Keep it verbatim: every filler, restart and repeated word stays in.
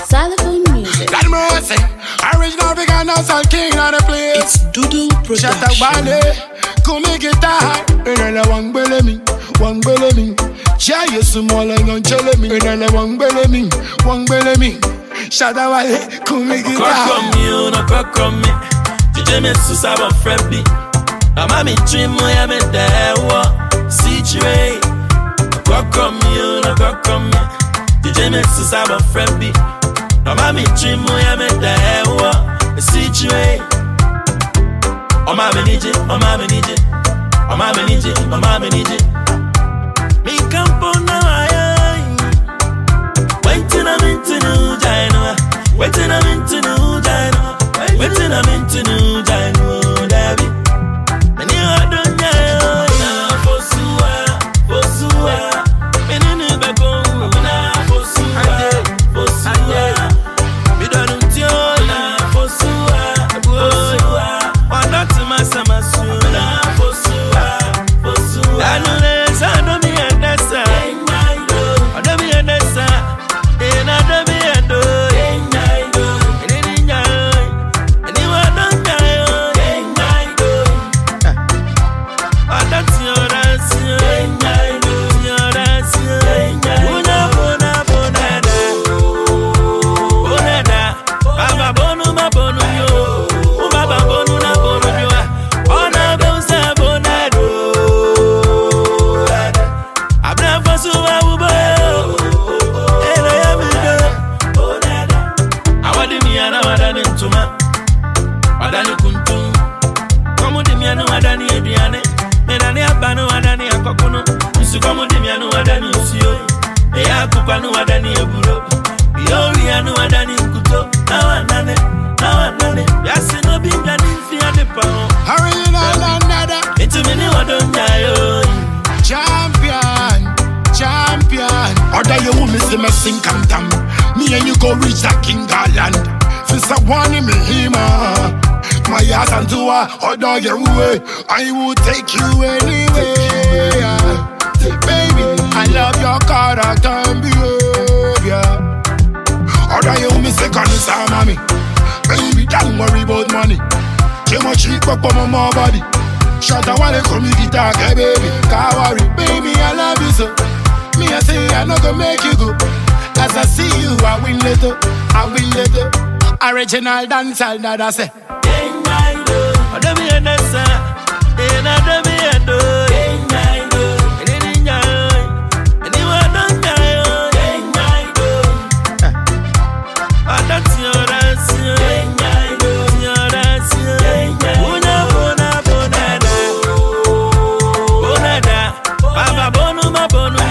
Xylophone music. God mercy. Original vegan dancehall king of the place. It's Doodle Production. Shut up, Bale. Come make it hard. Inele wang bele mi, wang bele mi. Chia you small and don't chele mi. Inele wang bele mi, wang bele mi. Shut up, Bale. Come make it hard. Cock on me, no cock on me. Jije me susaba friendly. Mama mi dream mo ya me dewa. See you. Cock on me, no cock on me. Jije me susaba friendly. Mama mi dream mo ya me dewa. See you. Oh mama nije, oh mama nije, oh mama nije, oh mama nije. Mi campo na ay, waiting I'm into new Jaino, waiting I'm into new Jaino, waiting I'm into new Jaino, Debbie. Many other na fosua, fosua, many new bebo, na fosua, fosua. We don't know na fosua, fosua. Sama suna fosua fosua anule sando mi endesa ado mi endesa ena ado mi endo eni nyayo eni wado nyayo ado tiorasi tiorasi una bona bonada bonada baba bonu ma bonu yo baba bonu na bonu yo. Wadani kuntum, komu dimianu wadani ediane, medani abanu wadani akokuno, isu komu dimianu wadani usio, eya kupanu wadani eburo, yori anu wadani kuto, nawanane, nawanane, yasi no bingani fiya de pao. Hurry na nada, itu mini wadonyayo, champion, champion. Other you who miss me sing come tam, me and you go reach that king garland. Fisa wani me hima. My ass and to her, other your way. I will take you anywhere. Baby, I love your character and behavior. Other you me second is our mommy. Baby, don't worry about money. Too much cheap up on my body. Shut up while I come guitar, hey baby. Can't worry, baby, I love you so. Me I say I'm not gonna make you go. As I see you, I win little, I win little. Original dancehall, that I say. Adami endesa, ena adami endo, eni nyayo, eni wado nyayo, adati orasi, orasi, una bona bonada, bonada, baba bonu ma bonu